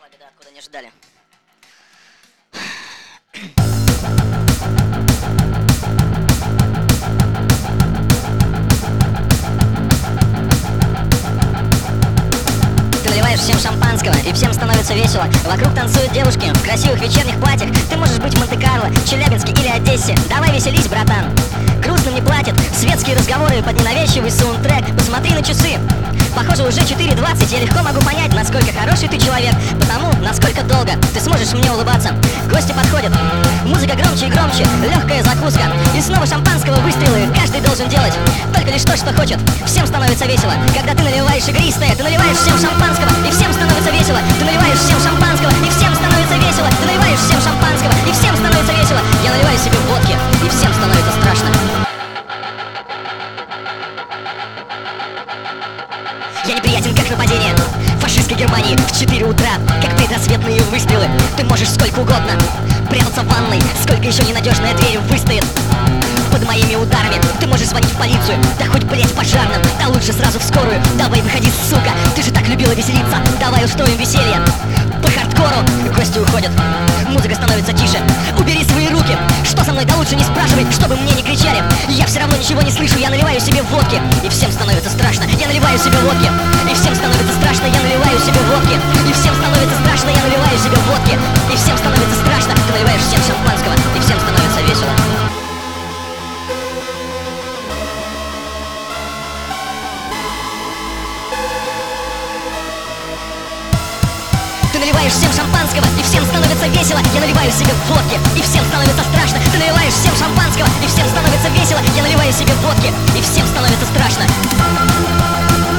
Пришла беда, откуда не ждали. Ты наливаешь всем шампанского, и всем становится весело. Вокруг танцуют девушки в красивых вечерних платьях. Ты можешь быть в Монте-Карло, Челябинске или Одессе. Давай веселись, братан. Грустным не платят светские разговоры под ненавязчивый саундтрек. Посмотри на часы. Похоже, уже 4:20. Я легко могу понять, насколько хороший ты человек, потому насколько долго ты сможешь мне улыбаться. Гости подходят, музыка громче и громче, легкая закуска, и снова шампанского выстрелы. Каждый должен делать только лишь то, что хочет. Всем становится весело, когда ты наливаешь игристое. Ты наливаешь всем шампанского, и всем становится весело. Ты наливаешь всем шампанского, и всем становится весело. Ты наливаешь всем шампанского, и всем становится весело. Я наливаю себе водки, и всем становится страшно. Я неприятен, как нападение фашистской Германии в 4 утра, как предрассветные выстрелы. Ты можешь сколько угодно прятаться в ванной, сколько еще ненадежная дверь выстоит под моими ударами. Ты можешь звонить в полицию, да хоть, блять, пожарным, да лучше сразу в скорую. Давай выходи, сука, ты же так любила веселиться. Давай устроим веселье по хардкору. Гости уходят, музыка становится тише. Убери свои руки, что со мной, да лучше не спрашивай, чтобы мне не кричали. Я все равно ничего не слышу, я наливаю себе водки, и всем становится страшно. Я наливаю себе водки, и всем становится страшно. Я наливаю себе водки, и всем становится страшно. Я наливаю себе водки, и всем становится страшно. Ты наливаешь всем шампанского, и всем становится весело. Ты наливаешь всем шампанского, и всем становится весело. Я наливаю себе водки, и всем становится страшно. Ты наливаешь всем шампанского, и всем становится весело. Я наливаю себе водки, и всем становится страшно.